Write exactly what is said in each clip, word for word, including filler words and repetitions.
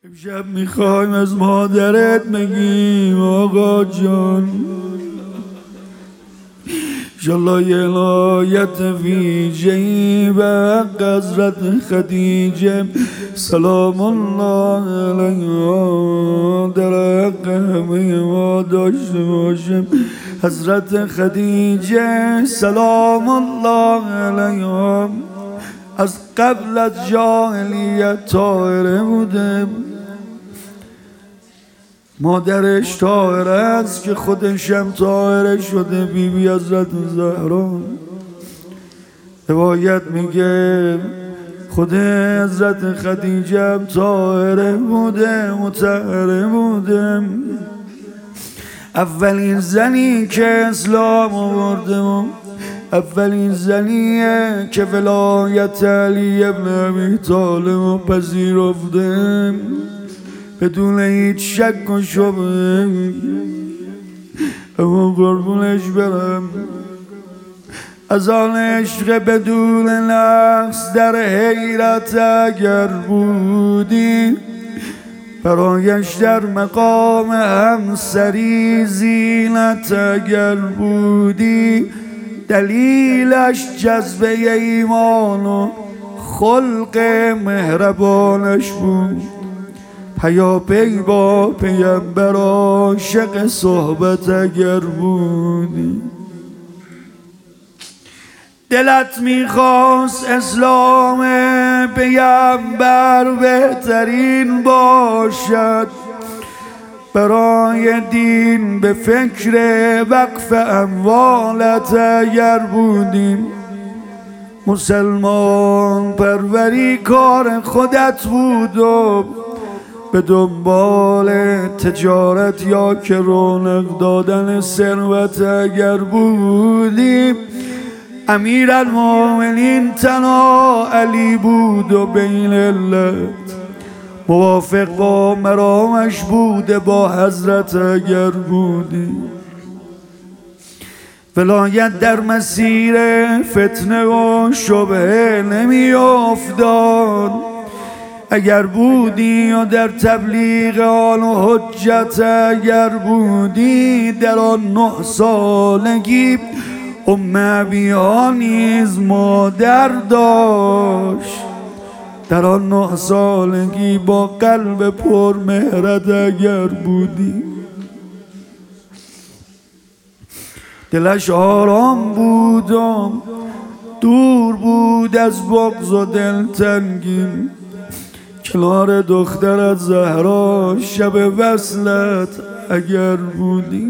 امشب میخوایم از مادرت بگیم آقا جان انشالله یه ولایت ویژه‌ای به حضرت خدیجه سلام الله علیها در حق همه ما داشته باشیم. حضرت خدیجه سلام الله علیها از قبل از جاهلیت طاهره بوده، مادرش طاهره است که خودش هم طاهره شده. بی بی حضرت زهرا روایت میگه خود حضرت خدیجه هم طاهره بوده، مطهره بوده. اولین زنی که اسلام آورده و اولین زنیه که ولایت علی ابن ابی طالب پذیرفته بدون هیچ شک و شبهه. اما قربونش برم از آن عشق بدون نقص در حیرت اگر بودی، برایش در مقام همسری زینت اگر بودی، دلیلش جذبه ایمان و خلق مهربانش بود. پیاپی با پیمبر عاشق صحبت اگر بودی، دلت میخواست اسلام پیمبر بهترین باشد، برای دین به فکر وقف اموالت اگر بودیم. مسلمان پروری کار خودت بود و به دنبال تجارت یا که رونق دادن ثروت اگر بودیم. امیرالمومنین تنها علی بود و بین علت موافق با مرامش بوده با حضرت اگر بودی. ولایت در مسیر فتنه و شبهه نمی افتاد اگر بودی، و در تبلیغ آن و حجت اگر بودی. در آن نه سالگی ام ابیها نیز مادر داشت، در آن نه سالگی با قلب پر مهرت اگر بودی. دلش آرام بود و دور بود از بغض و دلتنگی. کنار دخترت زهرا شب وصلت اگر بودی،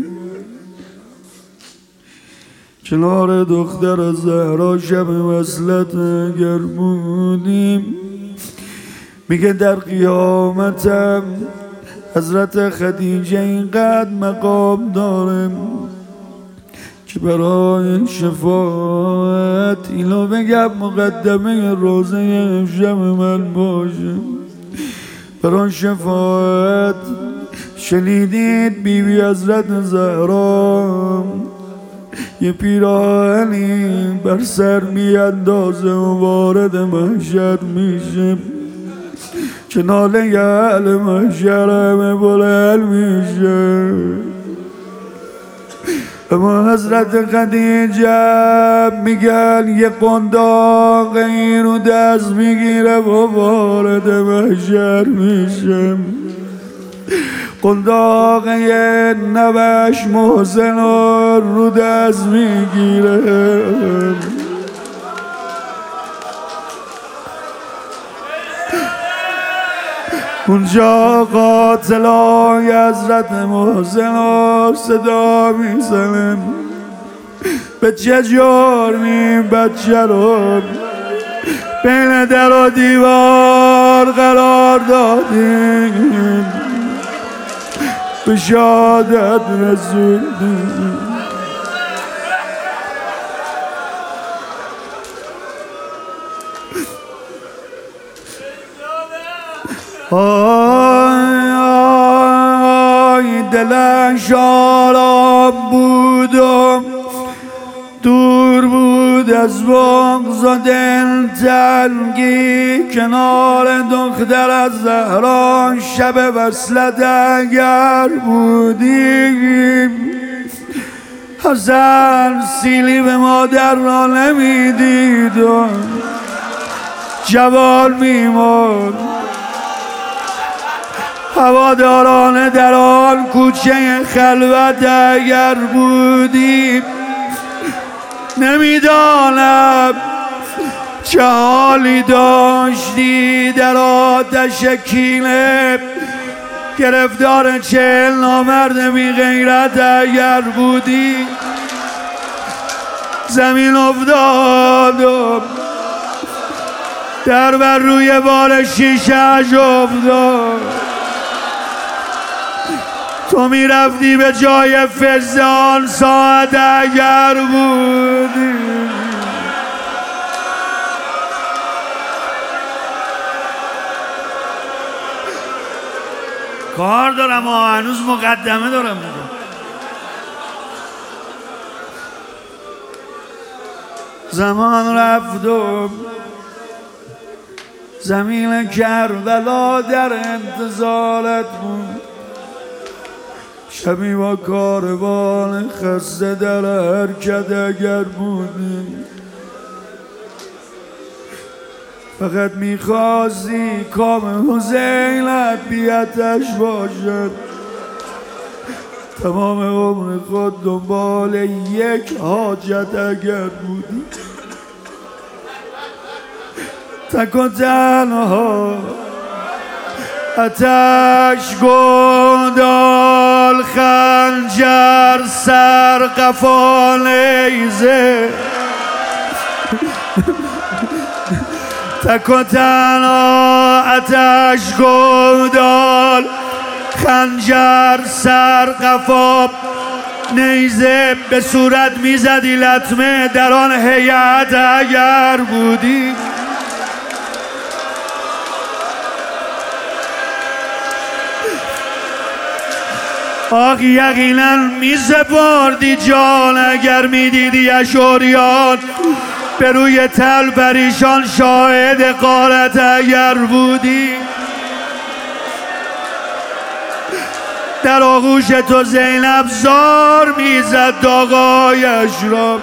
کنار دختر زهرا شب وصلت اگر بودیم. میگه در قیامتم حضرت خدیجه اینقدر مقام داره که برای شفاعت اینو بگم مقدمه روزه امشب من باشه. برای شفاعت شنیدید بی بی حضرت زهرا یه پیراهنی بر سر میاندازه و وارد محشر میشه که ناله اهل محشر همه بلند میشه. اما حضرت خدیجه میگن یه قنداق این رو دست میگیره و وارد محشر میشه. قنداق یه نوش محسن رو دست میگیره. اونجا قاتلای حضرت محسن صدا میزنن به چه جرمی بچه رو بین در و دیوار قرار دادیم، به شهادت رسوندیم. آی آی دلش آرام بود و دور بود بود از بغض و دلتنگی، کنار دختر از زهرا شب وصلت اگر بودیم. حسن سیلی به مادر را نمیدید و جوان میمرد. هواداران در آن کوچه خلوت اگر بودیم، نمیدانم چه حالی داشتی در آتش کینه. گرفتار چهل نامرد بی غیرت اگر بودی. زمین افتاد و در بر روی بار شیشه اش افتاد. تو میرفتی به جای فزد آن ساعت اگر بودی. کار دارم و هنوز مقدمه دارم میگم. زمان رفت و زمین کربلا در انتظارت بود. شبی با کاروان خسته در حرکت اگر بودی. فقط میخواستی کام حسینت بیاتش باشد. تمام عمر خود دنبال یک حاجت اگر بودی. تک و تنها آتش گندال خنجر سر قفا نیزه. تک و تنها آتش گندال خنجر سر قفا نیزه. به صورت میزدی لطمه در آن هیئت اگر بودی. آخ یقینا میسپردی جان اگر میدیدی اشوریان به روی تل پریشان شاهد غارت اگر بودی. در آغوش تو زینب زار میزد داغایش را.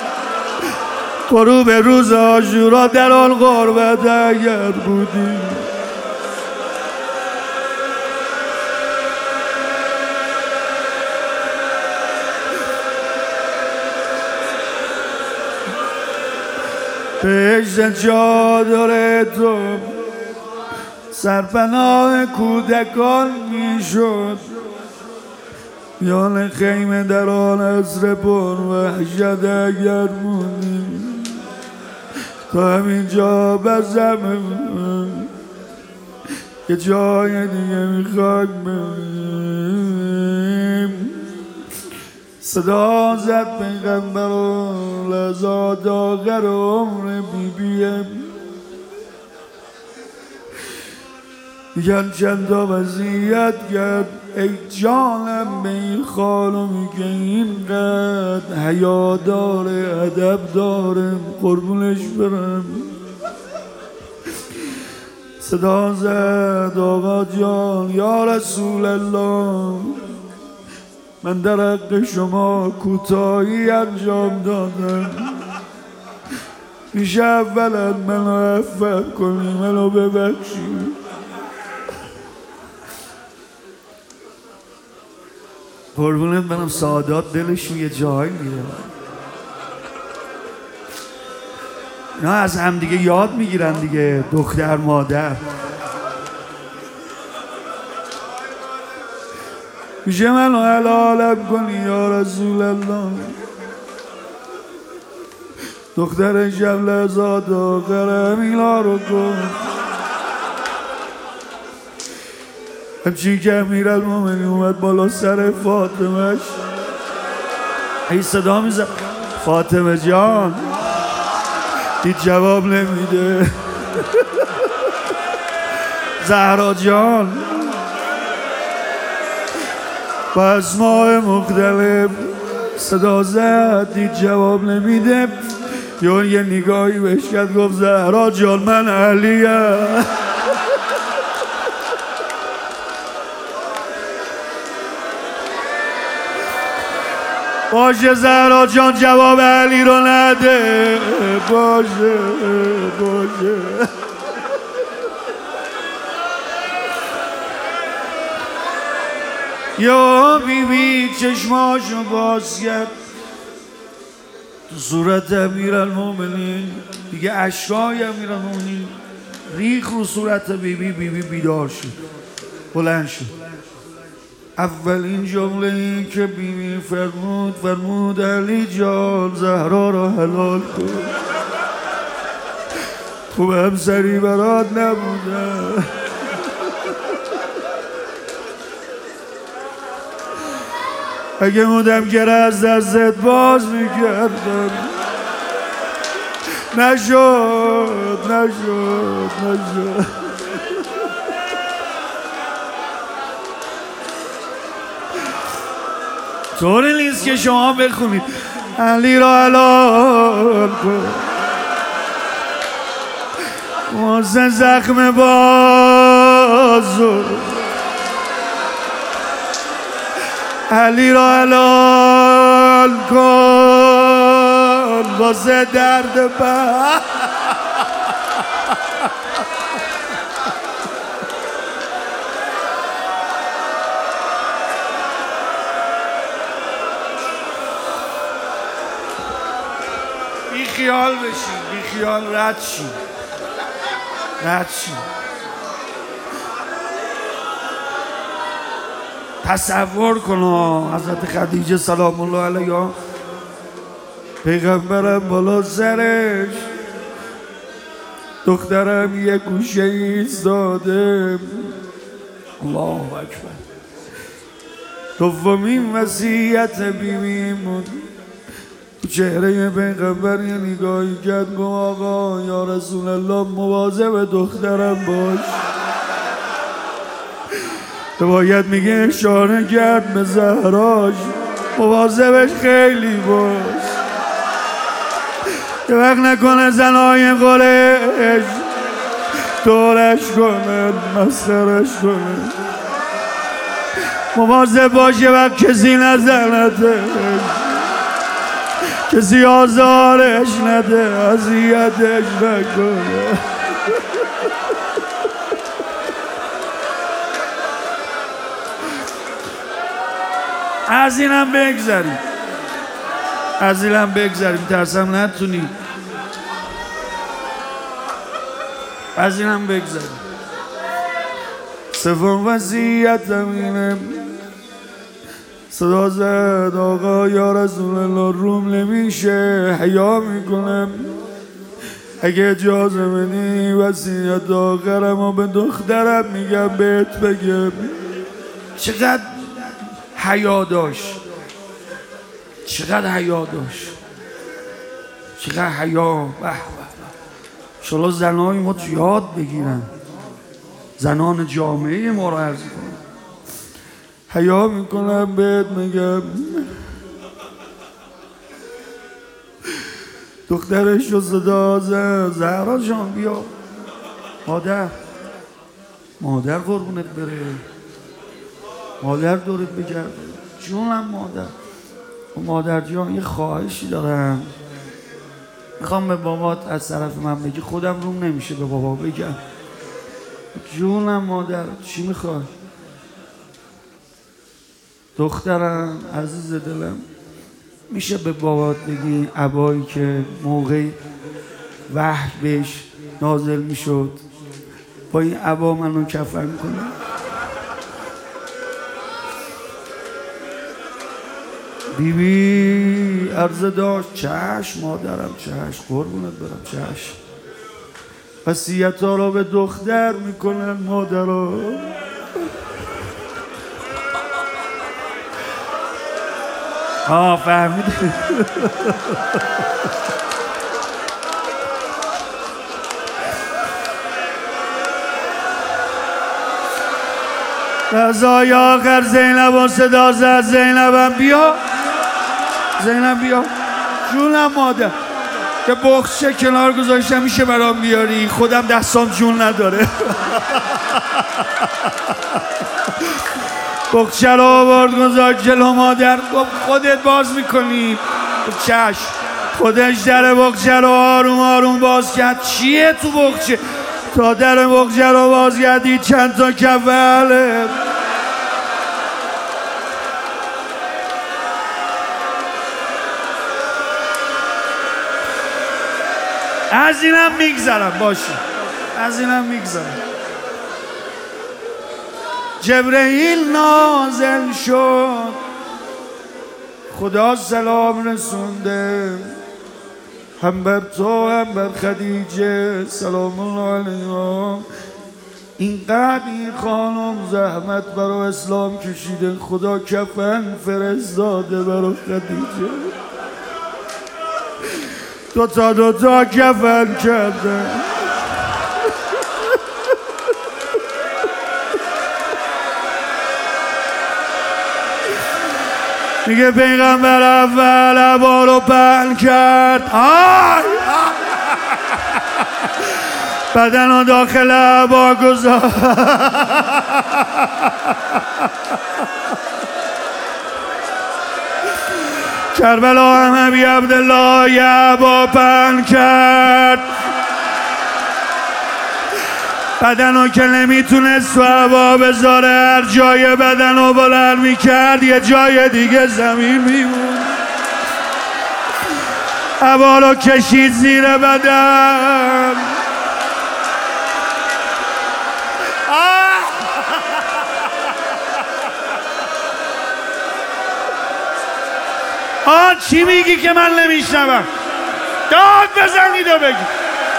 غروب روز عاشورا در آن غربت اگر بودی. بهشت چادر تو سرپناه کودکان میشد. میان خیمه در آن عصر پر وحشت اگر بودی. تا همینجا بزم که جای دیگه میخواد بریم. صدا زد پیغمبر و لحظات آخر عمر بیبیم. میگن چند تا وصیت کرد ای جانم به این خانمی که اینقدر حیا داره ادب داره قربونش برم. صدا زد آقا جان یا رسول الله، من در حق شما کوتاهی انجام دادم. میشه اولا منو عفو کنی، منو ببخشی. قربونت برم سعادات دلشون یه جایی میره. نه از هم دیگه یاد میگیرن دیگه، دختر مادر. میشه منو حلالم کنی یا رسول الله. دختر شب لحظات آخر همینا رو کن. همچین که امیر المومنین اومد بالا سر فاطمهش ای صدا میزد فاطمه جان، دید جواب نمیده. زهرا جان با اسماء مختلف صدا زد، دید جواب نمیده. یا یه نگاهی بهش کرد گفت زهرا جان من علیم. باشه زهرا جان جواب علی رو نده. باشه باشه. یا بی بی چشماشو باز کرد تو صورت امیرالمومنین دیگه، اشکای امیرالمومنین ریخ رو صورت بی بی. بی بی بیدار شد، بلند شد. اولین جمله ای که بی بی فرمود فرمود علی جان زهرا را حلال کن. خوب همسری برات نبوده. اگه مودم گره از دستت باز میکردم. نشد نشد نشد. طوری نیست که شما بخونید علی را حلال کن واسه زخم بازو، علی را حلال کن واسه درد بر. بی خیال بشین، بی خیال رد شین، رد شین. تصور کن حضرت خدیجه سلام الله علیها، پیغمبرم بالا سرش، دخترم یه گوشه ایستاده. الله اکبر. دومین وصیت بیبیمون تو چهره پیغمبر یه نگاهی کرد گفت آقا یا رسول الله مواظب دخترم باش. باید میگه اشاره کرد به زهراش مواظبش خیلی باش که وقت نکنه زنهای قریش دورش کنن مسخرش کنن. مواظب باشه وقت کسی نزنته، کسی آزارش نده، اذیتش نکنه. از اینم بگذاریم، از اینم بگذاریم، ترسم نتونی. از اینم بگذاریم. سوم وصیتم اینه، صدا زد آقا یا رسول الله روم نمیشه، حیا میکنم، اگه اجازه بدی وصیت آخرم و به دخترم میگم بهت بگم. چقدر حیا داشت، چقدر حیا داشت، چقدر حیا. به به. انشالله زنهای ما یاد بگیرن، زنان جامعه ما رو عرض کنن. حیا میکنم بهت میگم. دخترش رو صدا زد زهرا جان بیا. مادر، مادر قربونت بره، مادر دورت بگرد. جونم مادر. مادر جان یه خواهشی دارم، میخوام به بابات از طرف من بگی، خودم روم نمیشه به بابا بگم. جونم مادر چی میخوای؟ دخترم عزیز دلم، میشه به بابات بگی عبایی که موقع وحی بهش نازل میشد با این عبا منو کفن کنه؟ بیبی عرضه داشت چشم مادرم، چشم قربونت برم، چشم. وصیت ها را به دختر میکنن مادرها. آه فهمیدی؟ رضای آخر زینب و صدا زد زینبم بیا، زینب بیا. جونم مادر، یه بخچه کنار گذاشتم، میشه برام بیاری؟ خودم دستام جون نداره. بخچه رو آورد گذاشت جلو مادر، گفت خودت باز میکنی؟ چشم. خودش در بخچه رو آروم آروم باز کرد. چیه تو بخچه؟ تا در بخچه رو باز کردی چند تا کفله. از اینم میگذرم، باشه از اینم میگذرم. جبرئیل نازل شد، خدا سلام رسونده، هم بر تو هم بر خدیجه سلام الله علیها. اینقدر این خانم زحمت برای اسلام کشیده، خدا کفن فرستاده برای خدیجه، دو تا دو تا کفن کرده. میگه پیغمبر اول عبا رو پهن کرد، آی بدن رو داخل عبا گذاشت، کربلا هم ابی عبدالله یه عبا پهن کرد، بدن رو که نمیتونست تو عبا بذاره، هر جای بدن رو بلند میکرد یه جای دیگه زمین میمون. عبا رو کشید زیر بدن، آه چی میگی که من نمیشنوم؟ داد بزنید و بگید.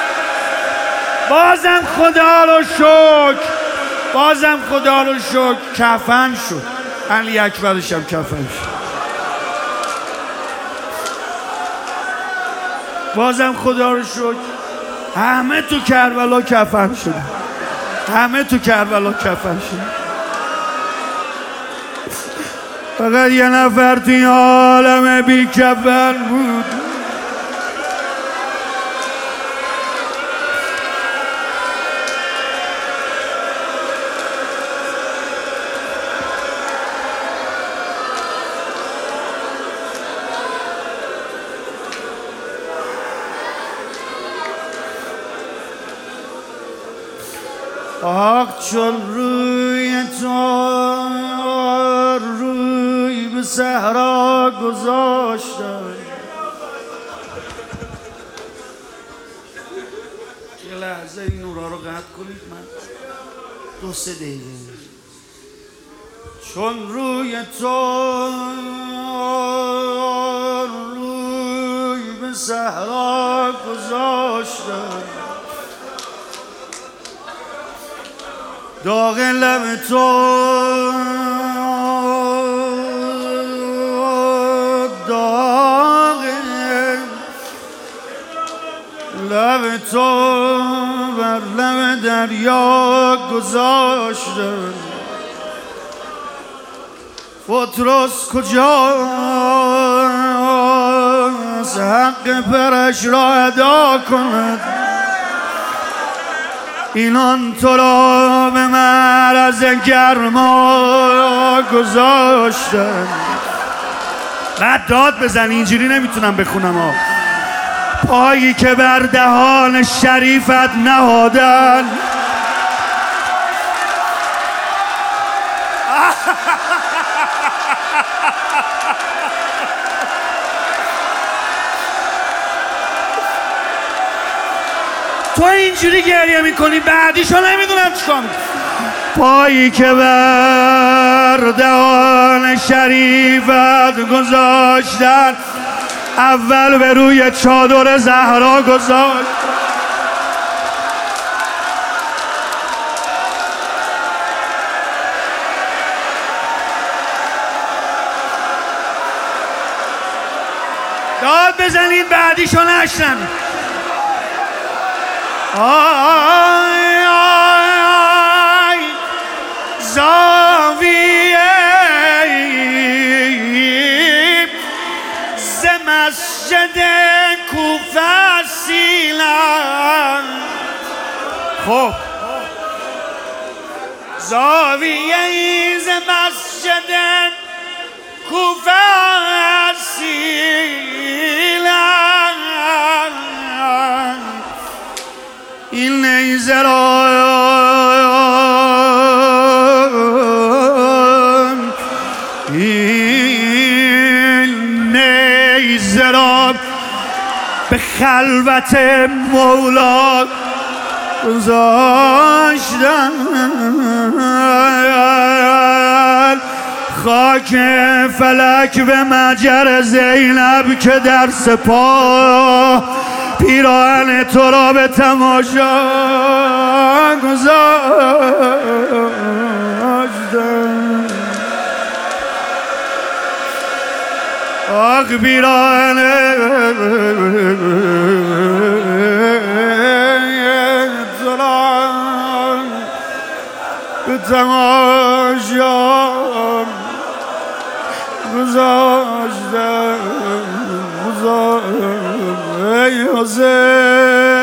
بازم خدا رو شکر، بازم خدا رو شکر کفن شد. علی اکبرش هم کفن شد. بازم خدا رو شکر همه تو کربلا کفن شد، همه تو کربلا کفن شد. فقط یه نفر توی عالم بی کفن بود. آخ چون روی تو روی به صحرا گذاشتم. یه لحظه این نورا رو قطع کنید، من دو سه دقیقه. چون روی تو روی به صحرا گذاشتم، داغ لب تو داغ لب تو بر لب دریا گذاشتم. بطرس کجاست حق پرش را ادا کند، اینان تو را به معرض گرما گذاشتن. بعد داد بزن، اینجوری نمیتونم بخونم ها. پایی که بر دهان شریفت نهادن، تو اینجوری گریه میکنی، بعدیشو نمیدونم چیکار میکنی. پایی که بر دهان شریفت گذاشتن، اول به روی چادر زهرا گذاشت. داد بزنید بعدیشو نشنم. آی آی آی زاویه ز مسجد کوفه خب زاویه ایز مسجد کوفه اصیلم این نیزه را این نیزه را به خلوت مولا گذاشتن خاک فلک به مجر زینب که در سپاه پیراهن تو را به تماشا گذاشتن آخ پیراهن تو را به تماشا گذاشتن ای حسین